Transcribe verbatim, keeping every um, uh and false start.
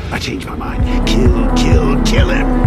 I changed my mind. Kill, kill, kill him!